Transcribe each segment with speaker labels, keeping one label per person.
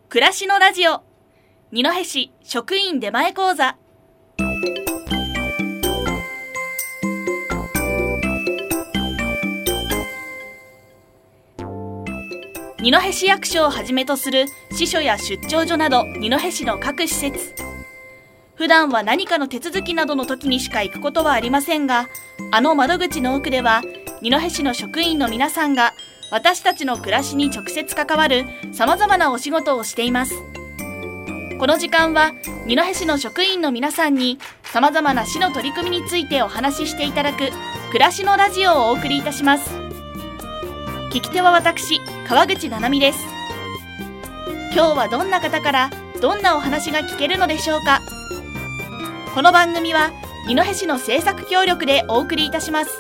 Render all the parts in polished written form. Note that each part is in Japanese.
Speaker 1: 暮らしのラジオ二戸市職員出前講座。二戸市役所をはじめとする支所や出張所など二戸市の各施設、普段は何かの手続きなどの時にしか行くことはありませんが、あの窓口の奥では二戸市の職員の皆さんが私たちの暮らしに直接関わるさまざまなお仕事をしています。この時間は二戸市の職員の皆さんにさまざまな市の取り組みについてお話ししていただく暮らしのラジオをお送りいたします。聞き手は私、川口七海です。今日はどんな方からどんなお話が聞けるのでしょうか。この番組は二戸市の制作協力でお送りいたします。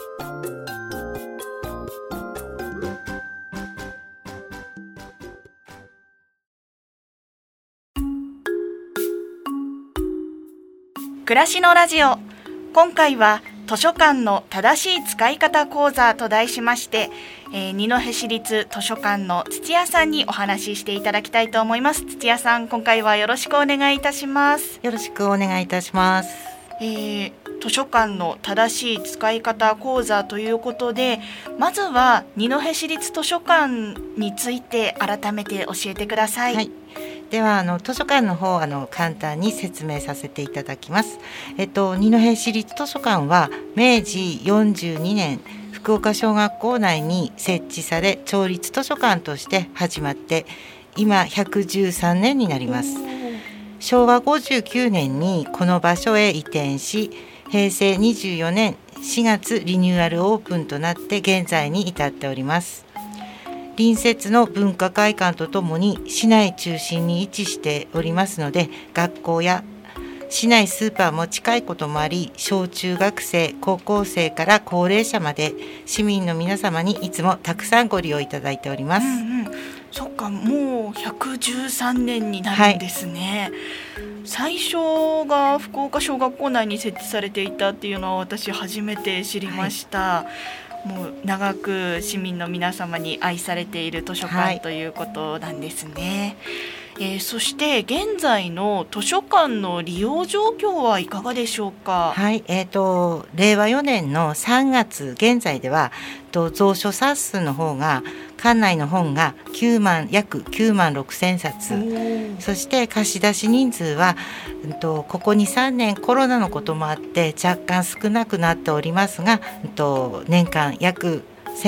Speaker 1: 暮らしのラジオ、今回は図書館の正しい使い方講座と題しまして、二戸市立図書館の土屋さんにお話ししていただきたいと思います。土屋さん、今回はよろしくお願いいたします。
Speaker 2: よろしくお願いいたします。
Speaker 1: 図書館の正しい使い方講座ということで、まずは二戸市立図書館について改めて教えてください。
Speaker 2: はい、では図書館の方簡単に説明させていただきます。二戸市立図書館は明治42年福岡小学校内に設置され、町立図書館として始まって今113年になります。昭和59年にこの場所へ移転し、平成24年4月リニューアルオープンとなって現在に至っております。隣接の文化会館とともに市内中心に位置しておりますので、学校や市内スーパーも近いこともあり、小中学生、高校生から高齢者まで市民の皆様にいつもたくさんご利用いただいております。
Speaker 1: そっか、もう113年になるんですね。最初が福岡小学校内に設置されていたっていうのは私初めて知りました。もう長く市民の皆様に愛されている図書館ということなんですね。そして現在の図書館の利用状況はいかがでしょうか。
Speaker 2: はい、令和4年の3月現在では蔵書冊数の方が館内の本が約9万6千冊、そして貸し出し人数はここ 2,3 年コロナのこともあって若干少なくなっておりますが、年間約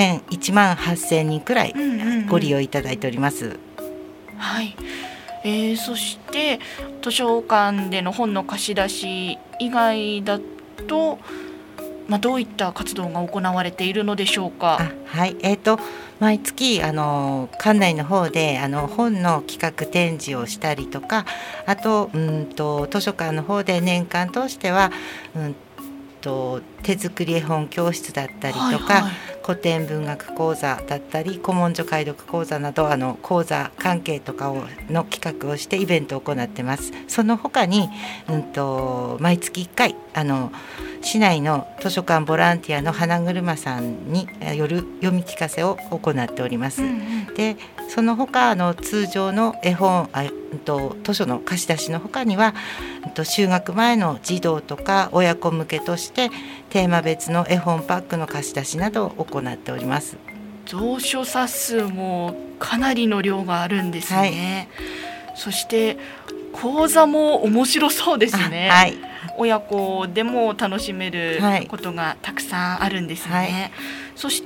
Speaker 2: 1万8,000人くらいご利用いただいております。
Speaker 1: はい。そして図書館での本の貸し出し以外だと、どういった活動が行われているのでしょうか。
Speaker 2: はい、毎月館内の方で本の企画展示をしたりとか、あと図書館の方で年間通しては手作り絵本教室だったりとか、古典文学講座だったり古文書解読講座など講座関係とかの企画をしてイベントを行っています。その他に、毎月1回市内の図書館ボランティアの花車さんによる読み聞かせを行っております。でその他通常の絵本図書の貸し出しの他には就学前の児童とか親子向けとしてテーマ別の絵本パックの貸し出しなどを行っております。
Speaker 1: 蔵書冊数もかなりの量があるんですね。そして講座も面白そうですね。親子でも楽しめることがたくさんあるんですね。そして、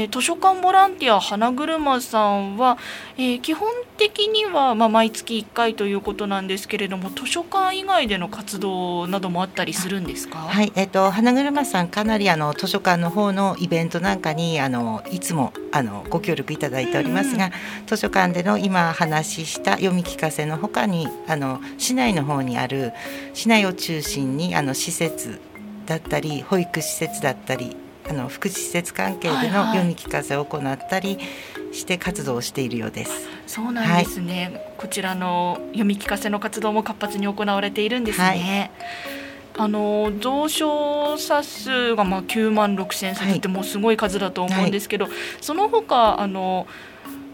Speaker 1: 図書館ボランティア花車さんは、基本的には、毎月1回ということなんですけれども、図書館以外での活動などもあったりするんですか。
Speaker 2: はい、花車さんかなり図書館の方のイベントなんかにいつもご協力いただいておりますが、図書館での今話した読み聞かせの他に市内の方にある市内を中心に施設だったり保育施設だったり福祉施設関係での読み聞かせを行ったりして活動をしているようです。
Speaker 1: そうなんですね。こちらの読み聞かせの活動も活発に行われているんですね。蔵書冊数が9万6千冊ってもうすごい数だと思うんですけど、その他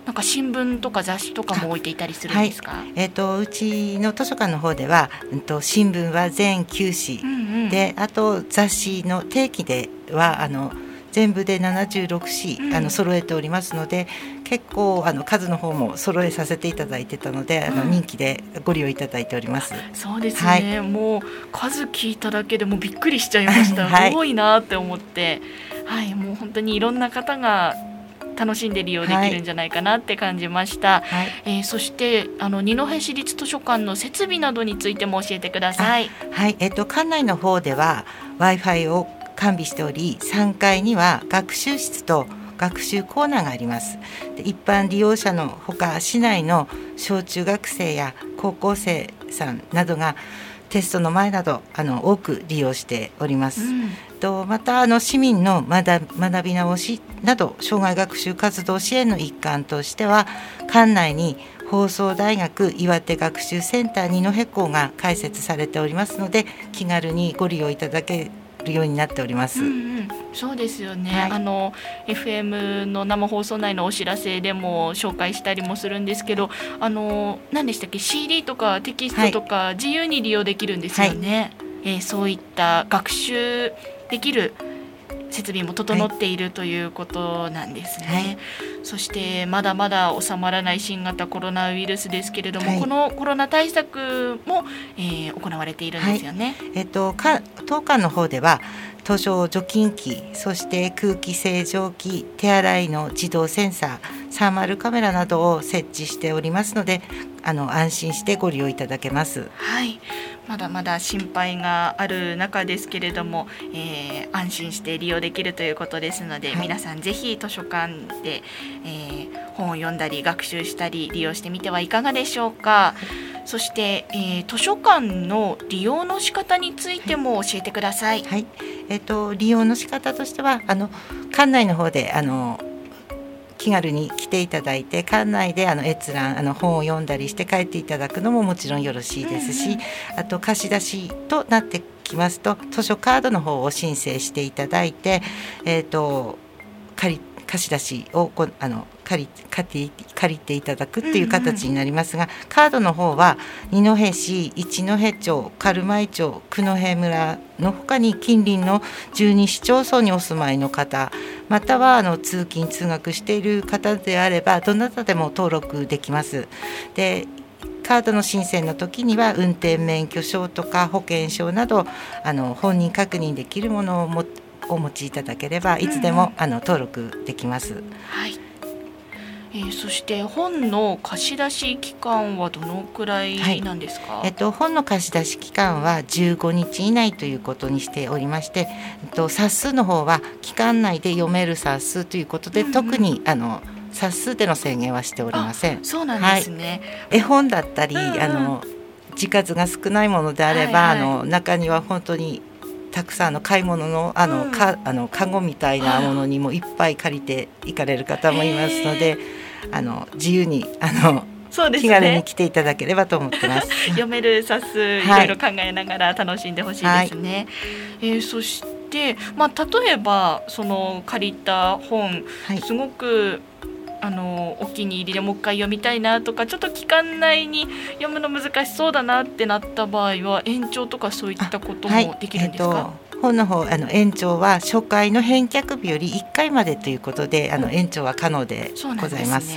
Speaker 1: なんか新聞とか雑誌とかも置いていたりするんですか？
Speaker 2: うちの図書館の方では、新聞は全9紙、であと雑誌の定期では全部で76紙、揃えておりますので、結構数の方も揃えさせていただいてたので、人気でご利用いただいております。
Speaker 1: そうですね、もう数聞いただけでもびっくりしちゃいました多いなって思って、もう本当にいろんな方が楽しんで利用できるんじゃないかなって感じました。そして二戸市立図書館の設備などについても教えてください。
Speaker 2: 館内の方では Wi-Fi を完備しており、3階には学習室と学習コーナーがあります。で、一般利用者のほか、市内の小中学生や高校生さんなどがテストの前など多く利用しております。また市民の学び直しなど障害学習活動支援の一環としては、館内に放送大学岩手学習センター二戸校が開設されておりますので、気軽にご利用いただけるようになっております。
Speaker 1: そうですよね、FM の生放送内のお知らせでも紹介したりもするんですけど、何でしたっけ、 CD とかテキストとか自由に利用できるんですよね。そういった学習できる設備も整っているということなんですね。そしてまだまだ収まらない新型コロナウイルスですけれども、このコロナ対策も、行われているんですよね。
Speaker 2: 当館の方では図書除菌機、そして空気清浄機、手洗いの自動センサー、サーマルカメラなどを設置しておりますので、安心してご利用いただけます。
Speaker 1: まだまだ心配がある中ですけれども、安心して利用できるということですので、皆さんぜひ図書館で、本を読んだり学習したり利用してみてはいかがでしょうか。そして、図書館の利用の仕方についても教えてください。
Speaker 2: 利用の仕方としては、館内の方で気軽に来ていただいて、館内で閲覧本を読んだりして帰っていただくのももちろんよろしいですし、あと貸し出しとなってきますと、図書カードの方を申請していただいて、貸し出しを借りていただくっていう形になりますが、カードの方は二戸市、一戸町、軽米町、九戸村の他に近隣の12市町村にお住まいの方、または通勤通学している方であればどなたでも登録できます。で、カードの申請の時には運転免許証とか保険証など本人確認できるものをお持ちいただければいつでも登録できます。
Speaker 1: そして本の貸し出し期間はどのくらいなんですか？
Speaker 2: 本の貸し出し期間は15日以内ということにしておりまして、冊数の方は期間内で読める冊数ということで、特に冊数での制限はしておりません。
Speaker 1: そうなんですね。
Speaker 2: 絵本だったり、字数が少ないものであれば、中には本当にたくさんの買い物のカゴみたいなものにもいっぱい借りて行かれる方もいますので、自由に
Speaker 1: そうですね、
Speaker 2: 気軽に来ていただければと思ってます。
Speaker 1: 読める冊数いろいろ考えながら楽しんでほしいですね。そして例えばその借りた本、すごくお気に入りでもう一回読みたいなとか、ちょっと期間内に読むの難しそうだなってなった場合は延長とかそういったこともできるんですか？
Speaker 2: 本の方延長は初回の返却日より1回までということで延長は可能でございます。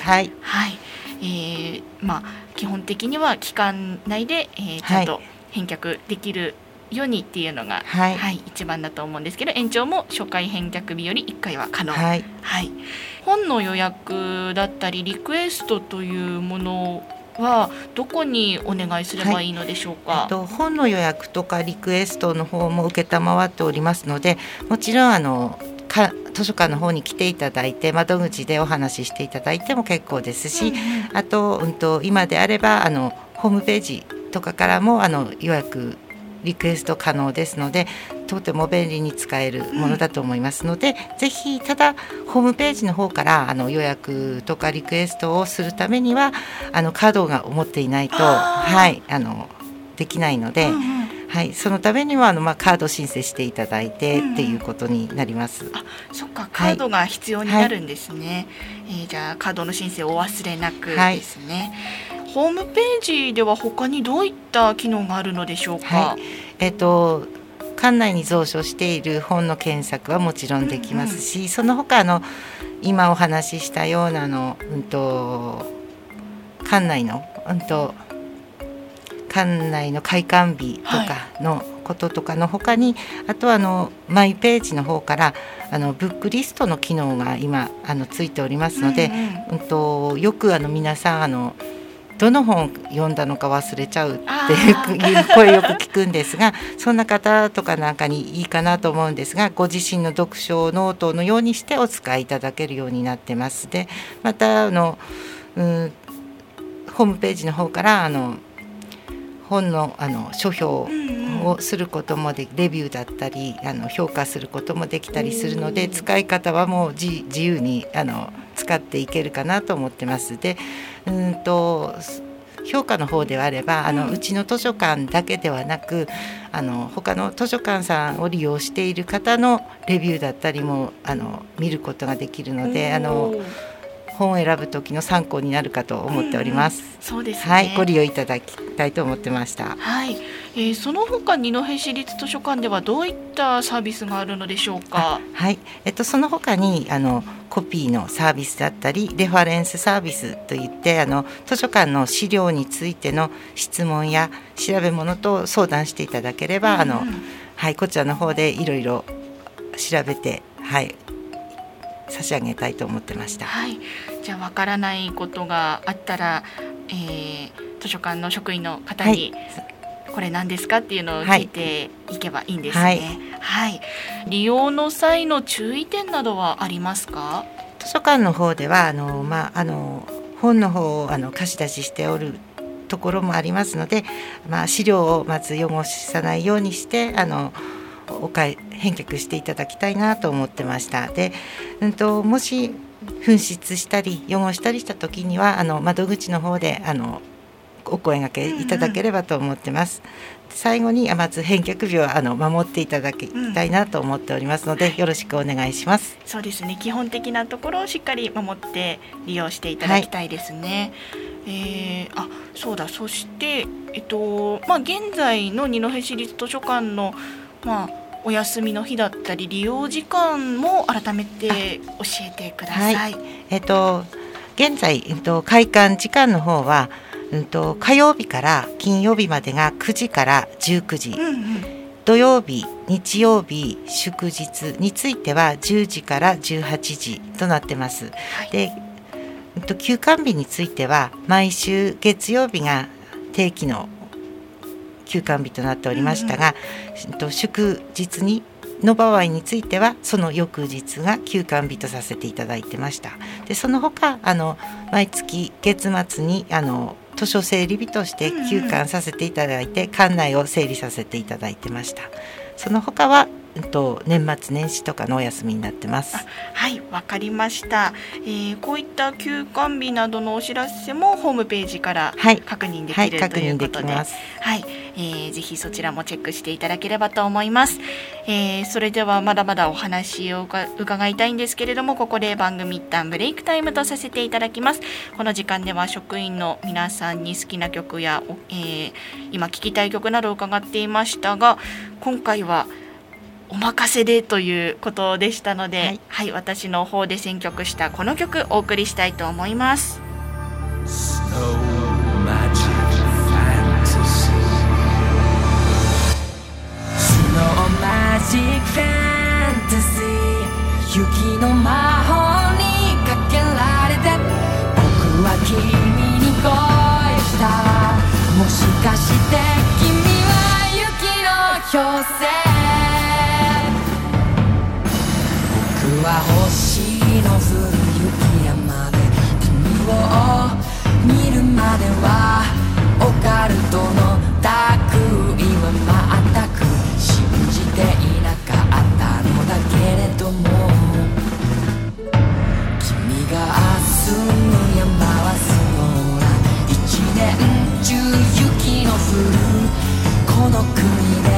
Speaker 1: 基本的には期間内で、ちゃんと返却できるようにっていうのが、一番だと思うんですけど、延長も初回返却日より1回は可能。本の予約だったりリクエストというものはどこにお願いすればいいのでしょうか？
Speaker 2: 本の予約とかリクエストの方も承っておりますので、もちろん図書館の方に来ていただいて窓口でお話ししていただいても結構ですし、あと、今であればホームページとかからも予約リクエスト可能ですので、とても便利に使えるものだと思いますので、ぜひただホームページの方から予約とかリクエストをするためにはカードが持っていないとできないので、 はい、そのためにはカード申請していただいてっていうことになります。
Speaker 1: あ、そっか、カードが必要になるんですね。じゃあカードの申請をお忘れなくですね。ホームページでは他にどういった機能があるのでしょうか。
Speaker 2: 館内に蔵書している本の検索はもちろんできますし、その他今お話ししたような館内の開館日とかのこととかの他に、あとはマイページの方からブックリストの機能が今ついておりますので、よく皆さんどの本読んだのか忘れちゃうっていう声よく聞くんですが、そんな方とかなんかにいいかなと思うんですが、ご自身の読書ノートのようにしてお使いいただけるようになってます。でまたホームページの方から本の書評をすることもでレビューだったり評価することもできたりするので、使い方はもう自由に使っていけるかなと思ってます。で評価の方ではあればうちの図書館だけではなく他の図書館さんを利用している方のレビューだったりも見ることができるので本を選ぶ時の参考になるかと思っております。
Speaker 1: そうですね。
Speaker 2: はい、ご利用いただきたいと思ってました。
Speaker 1: はい。その他二戸市立図書館ではどういったサービスがあるのでしょうか。
Speaker 2: はい。その他にコピーのサービスだったりレファレンスサービスといって図書館の資料についての質問や調べ物と相談していただければはい、こちらの方でいろいろ調べて差し上げたいと思ってました。
Speaker 1: はい、じゃあわからないことがあったら、図書館の職員の方に、これ何ですかっていうのを聞いていけばいいんですね。はい。利用の際の注意点などはありますか？
Speaker 2: 図書館の方では本の方を貸し出ししておるところもありますので、資料をまず汚さないようにして返却していただきたいなと思ってました。で、もし紛失したり汚したりした時には窓口の方でお声掛けいただければと思ってます。最後にまず返却日を守っていただきたいなと思っておりますので、よろしくお願いします。
Speaker 1: そうですね、基本的なところをしっかり守って利用していただきたいですね。そうだ。そして、現在の二戸市立図書館のお休みの日だったり利用時間も改めて教えてください。はい。
Speaker 2: 現在、開館時間の方は火曜日から金曜日までが9時から19時、土曜日日曜日祝日については10時から18時となってます。で休館日については毎週月曜日が定期の休館日となっておりましたが、祝日の場合についてはその翌日が休館日とさせていただいてました。でその他毎月月末に図書整理日として休館させていただいて、館内を整理させていただいてました。その他は年末年始とかのお休みになってます。
Speaker 1: はい、わかりました。こういった休館日などのお知らせもホームページから確認できる、ということで、ぜひそちらもチェックしていただければと思います。それではまだまだお話を伺いたいんですけれども、ここで番組一旦ブレイクタイムとさせていただきます。この時間では職員の皆さんに好きな曲や、今聴きたい曲などを伺っていましたが、今回はお任せでということでしたので、私の方で選曲したこの曲お送りしたいと思います。
Speaker 3: 雪の魔法にかけられて僕は君に恋したもしかして君は雪の妖精僕は星の降る雪山で君を見るまではオカルトの類は全く信じていなかったのだけれども君が住む山はそうだ一年中雪の降るこの国で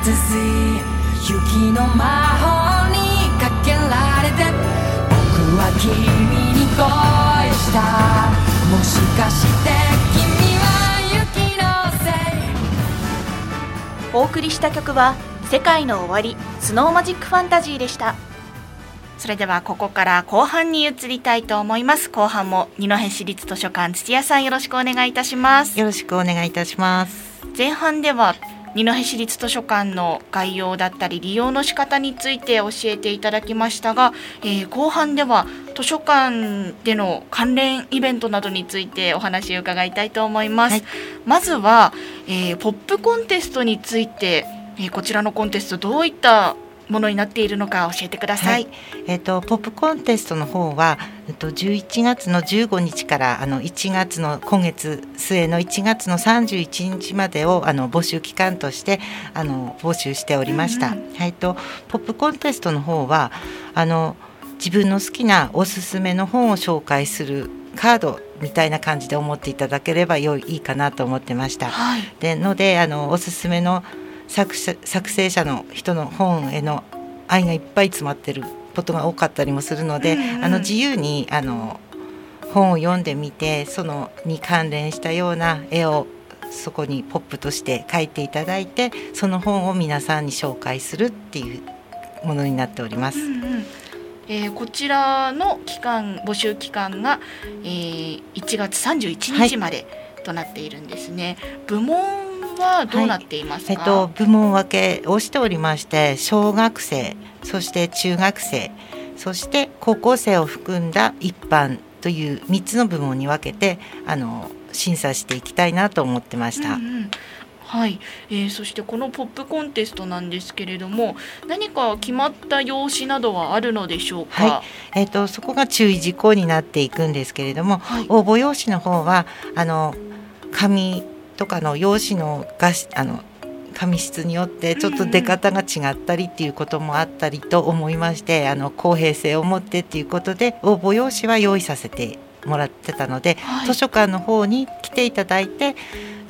Speaker 3: fantasy 雪の魔法にかけられて僕は君に恋したもしかして君は雪のせい
Speaker 1: お送りした曲は世界の終わりスノーマジックファンタジーでした。それではここから後半に移りたいと思います。後半も二戸市立図書館土屋さんよろしくお願いいたします。
Speaker 2: よろしくお願いいたします。
Speaker 1: 前半では二戸市立図書館の概要だったり利用の仕方について教えていただきましたが、後半では図書館での関連イベントなどについてお話を伺いたいと思います。まずは、ポップコンテストについて、こちらのコンテストどういったものになっているのか教えてください。
Speaker 2: ポップコンテストの方は、11月の15日から1月の今月末の1月の31日までを募集期間として募集しておりました。ポップコンテストの方は自分の好きなおすすめの本を紹介するカードみたいな感じで思っていただければいいかなと思ってました。でおすすめの作成者の人の本への愛がいっぱい詰まってることが多かったりもするので、自由に本を読んでみてそのに関連したような絵をそこにポップとして描いていただいてその本を皆さんに紹介するっていうものになっております。
Speaker 1: こちらの募集期間が、1月31日までとなっているんですね。部門はどうなっていますか？
Speaker 2: 部門分けをしておりまして小学生そして中学生そして高校生を含んだ一般という3つの部門に分けて審査していきたいなと思ってました。
Speaker 1: そしてこのポップコンテストなんですけれども何か決まった用紙などはあるのでしょうか？
Speaker 2: そこが注意事項になっていくんですけれども、応募用紙の方は紙とかの用紙の紙質によってちょっと出方が違ったりっていうこともあったりと思いまして公平性を持ってっていうことで応募用紙は用意させてもらってたので、図書館の方に来ていただいて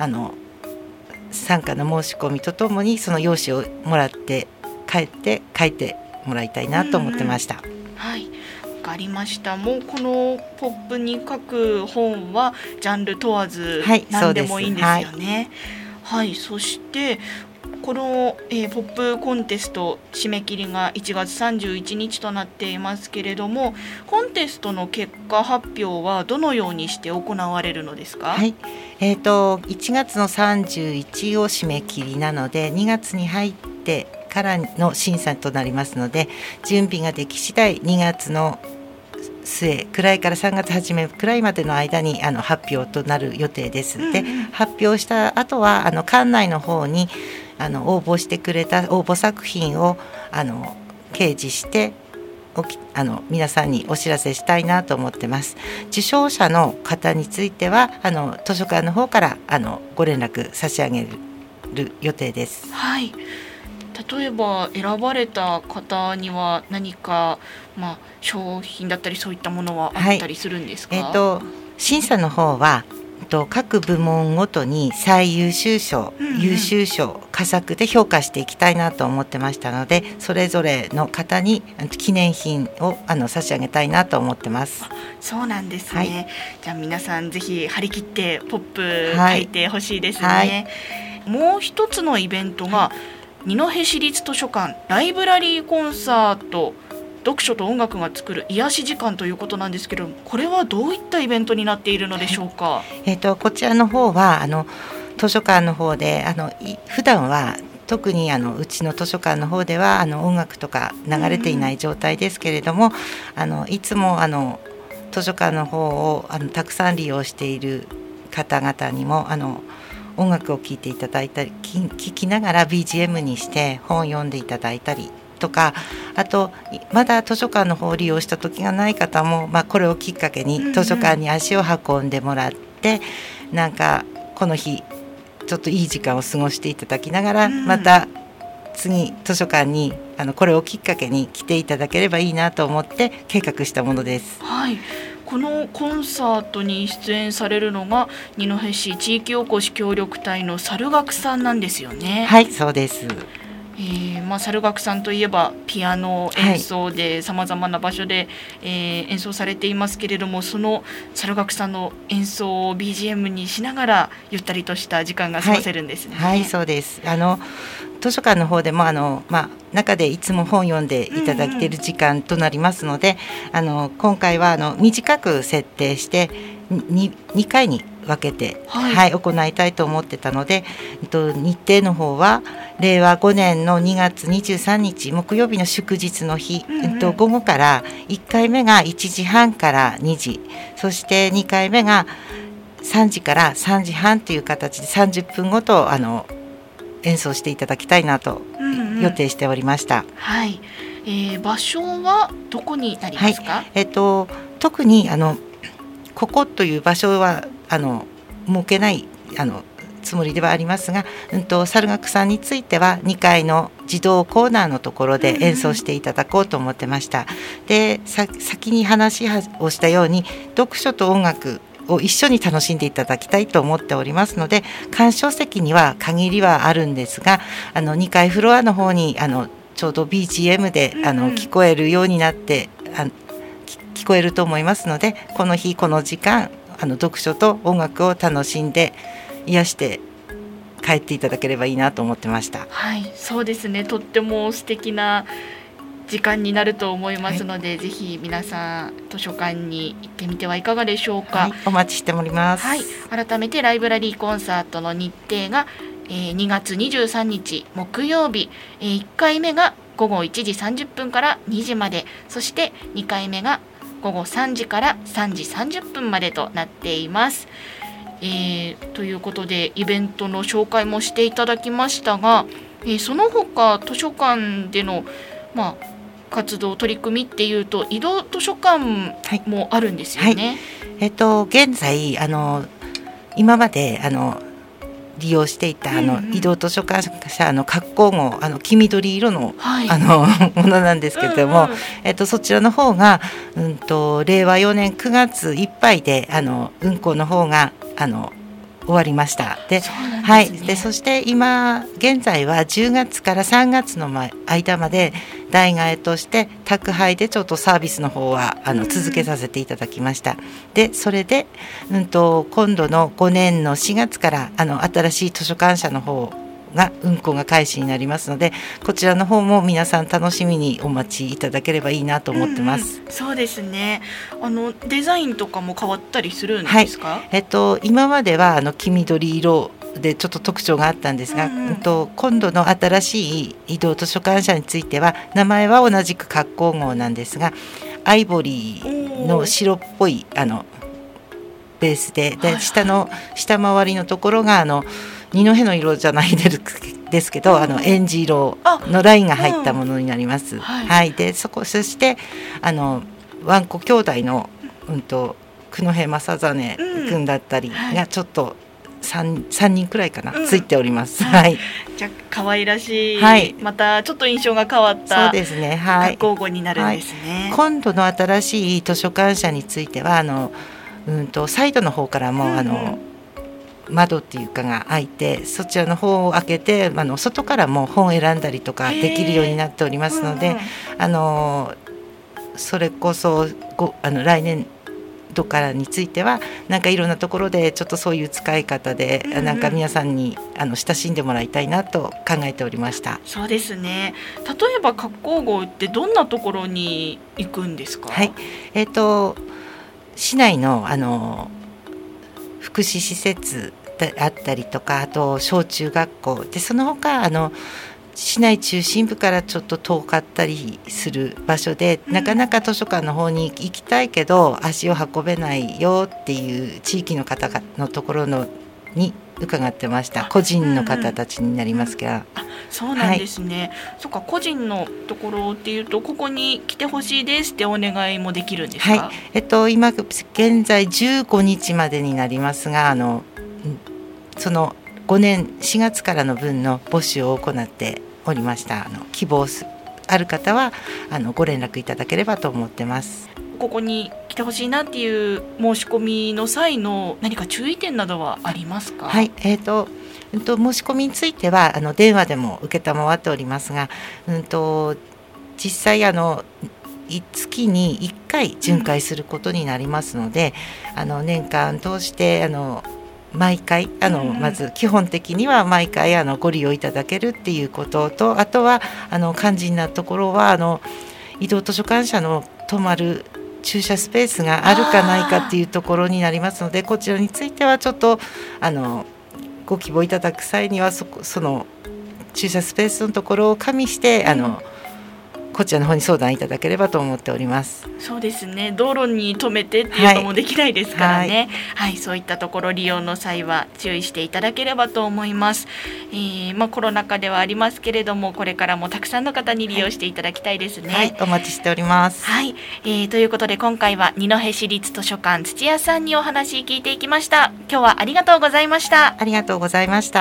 Speaker 2: 参加の申し込みとともにその用紙をもらって帰って書いてもらいたいなと思ってました。
Speaker 1: わかりました。もうこのポップに書く本はジャンル問わず何でもいいんですよね。そしてこの、ポップコンテスト締め切りが1月31日となっていますけれどもコンテストの結果発表はどのようにして行われるのですか
Speaker 2: ？1月の31を締め切りなので2月に入ってからの審査となりますので準備ができ次第2月の末くらいから3月初めくらいまでの間に発表となる予定です。で発表した後は館内の方に応募してくれた応募作品を掲示して皆さんにお知らせしたいなと思ってます。受賞者の方については図書館の方からご連絡差し上げる予定です。
Speaker 1: 例えば選ばれた方には何か、商品だったりそういったものはあったりするんですか？
Speaker 2: 審査の方は各部門ごとに最優秀賞、優秀賞、佳作で評価していきたいなと思ってましたのでそれぞれの方に記念品を差し上げたいなと思ってます。
Speaker 1: そうなんですね。じゃあ皆さんぜひ張り切ってポップ書いてほしいですね。もう一つのイベントが二戸市立図書館ライブラリーコンサート読書と音楽が作る癒し時間ということなんですけどこれはどういったイベントになっているのでしょうか？
Speaker 2: こちらの方は図書館の方で普段は特にうちの図書館の方では音楽とか流れていない状態ですけれども、いつも図書館の方をたくさん利用している方々にも音楽を聴いていただいたり聴きながら BGM にして本を読んでいただいたりとかあとまだ図書館の方を利用した時がない方も、これをきっかけに図書館に足を運んでもらって、なんかこの日ちょっといい時間を過ごしていただきながら、また次図書館にこれをきっかけに来ていただければいいなと思って計画したものです。
Speaker 1: このコンサートに出演されるのが二戸市地域おこし協力隊の猿楽さんなんですよね。
Speaker 2: そうです。
Speaker 1: 猿楽さんといえばピアノ演奏でさまざまな場所で、演奏されていますけれども、その猿楽さんの演奏を BGM にしながらゆったりとした時間が過ごせるんですね。
Speaker 2: はい、そうです。図書館の方でも中でいつも本読んでいただいている時間となりますので、今回は短く設定して2回に分けて、行いたいと思ってたので、日程の方は令和5年の2月23日木曜日の祝日の日、午後から1回目が1時半から2時、そして2回目が3時から3時半という形で30分ごと演奏していただきたいなと予定しておりました。
Speaker 1: 場所はどこになりますか？
Speaker 2: 特にここという場所は設けないつもりではありますが、猿楽さんについては2階の児童コーナーのところで演奏していただこうと思ってました。で、先に話をしたように読書と音楽を一緒に楽しんでいただきたいと思っておりますので、鑑賞席には限りはあるんですが、2階フロアの方にちょうど BGM で聞こえるようになって聞こえると思いますので、この日この時間読書と音楽を楽しんで癒して帰っていただければいいなと思ってました。
Speaker 1: そうですね、とっても素敵な時間になると思いますので、ぜひ皆さん図書館に行ってみてはいかがでしょうか。
Speaker 2: お待ちしております。
Speaker 1: 改めてライブラリーコンサートの日程が、2月23日木曜日、1回目が午後1時30分から2時まで、そして2回目が午後3時から3時30分までとなっています。ということでイベントの紹介もしていただきましたが、その他図書館での、活動取り組みっていうと移動図書館もあるんですよね。
Speaker 2: 現在今まで利用していた移動図書館社の格好号黄緑色の、ものなんですけれども、そちらの方が、令和4年9月いっぱいで運行の方が終わりました。で、そして現在は10月から3月の間まで代替えとして宅配でちょっとサービスの方は続けさせていただきました。でそれで、今度の5年の4月から新しい図書館社の方が運行が開始になりますので、こちらの方も皆さん楽しみにお待ちいただければいいなと思ってます。
Speaker 1: そうですね。デザインとかも変わったりするんですか？
Speaker 2: 今までは黄緑色でちょっと特徴があったんですが、今度の新しい移動図書館社については名前は同じく格好号なんですが、アイボリーの白っぽいベースで、下回りのところが二戸の色じゃないですけど、エンジ色のラインが入ったものになります。でそしてワンコ兄弟の九戸正実君だったりがちょっと3人くらいかな、ついております。じゃ
Speaker 1: あ可愛らしい、またちょっと印象が変わった格好号になるんですね。
Speaker 2: 今度の新しい図書館社についてはサイドの方からも窓っていうかが開いて、そちらの方を開けて外からも本を選んだりとかできるようになっておりますので、それこそ来年度からについてはなんかいろんなところでちょっとそういう使い方で、なんか皆さんに親しんでもらいたいなと考えておりました。
Speaker 1: そうですね。例えば格好号ってどんなところに行くんですか？
Speaker 2: 市内の福祉施設であったりとか、あと小中学校で、その他市内中心部からちょっと遠かったりする場所で、なかなか図書館の方に行きたいけど足を運べないよっていう地域の方のところに伺ってました。個人の方たちになりますが、
Speaker 1: そうなんですね。そっか、個人のところっていうとここに来てほしいですってお願いもできるんですか？
Speaker 2: 今現在15日までになりますが、その5年4月からの分の募集を行っておりました。希望ある方はご連絡いただければと思ってます。
Speaker 1: ここに来てほしいなっていう申し込みの際の何か注意点などはありますか？
Speaker 2: はい、申し込みについては電話でも承っておりますが、実際月に1回巡回することになりますので、年間通して毎回まず基本的には毎回ご利用いただけるっていうことと、あとは肝心なところは移動図書館舎の泊まる駐車スペースがあるかないかっていうところになりますので、こちらについてはちょっとご希望いただく際にはその駐車スペースのところを加味してこちらの方に相談いただければと思っております。
Speaker 1: そうですね、道路に止めてっていうのもできないですからね、はいそういったところ利用の際は注意していただければと思います。コロナ禍ではありますけれども、これからもたくさんの方に利用していただきたいですね。
Speaker 2: はい、お待ちしております。
Speaker 1: はい、ということで今回は二戸市立図書館土屋さんにお話聞いていきました。今日はありがとうございました。
Speaker 2: ありがとうございました。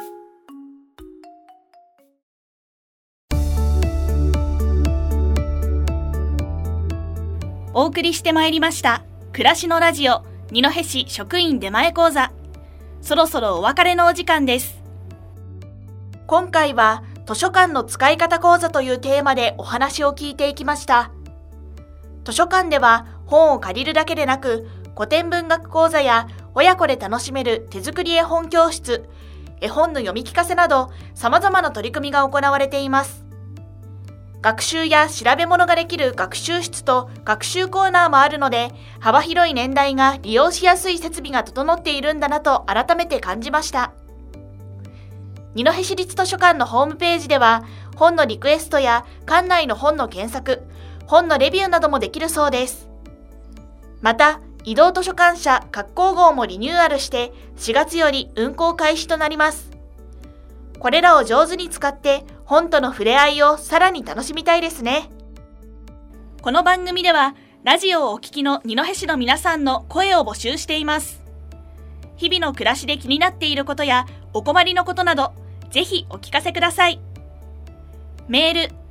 Speaker 1: お送りしてまいりました暮らしのラジオ二戸市職員出前講座、そろそろお別れのお時間です。今回は図書館の使い方講座というテーマでお話を聞いていきました。図書館では本を借りるだけでなく、古典文学講座や親子で楽しめる手作り絵本教室、絵本の読み聞かせなど様々な取り組みが行われています。学習や調べ物ができる学習室と学習コーナーもあるので、幅広い年代が利用しやすい設備が整っているんだなと改めて感じました。二戸市立図書館のホームページでは、本のリクエストや館内の本の検索、本のレビューなどもできるそうです。また、移動図書館舎格好号もリニューアルして4月より運行開始となります。これらを上手に使って本との触れ合いをさらに楽しみたいですね。この番組ではラジオをお聞きの二戸市の皆さんの声を募集しています。日々の暮らしで気になっていることやお困りのことなど、ぜひお聞かせください。メール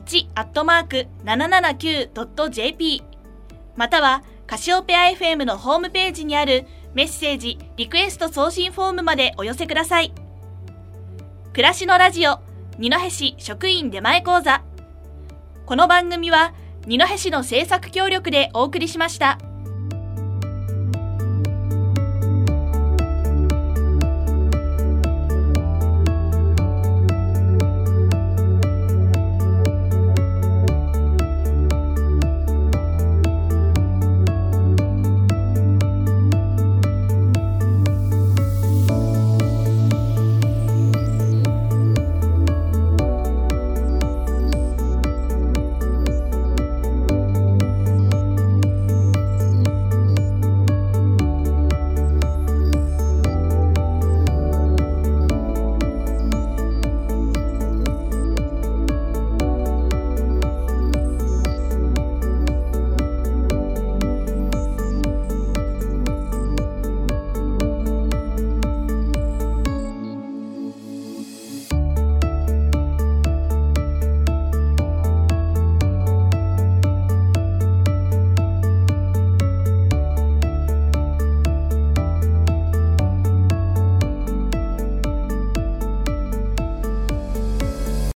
Speaker 1: 1@779.jp またはカシオペア FM のホームページにあるメッセージリクエスト送信フォームまでお寄せください。暮らしのラジオ二戸市職員出前講座、この番組は二戸市の制作協力でお送りしました。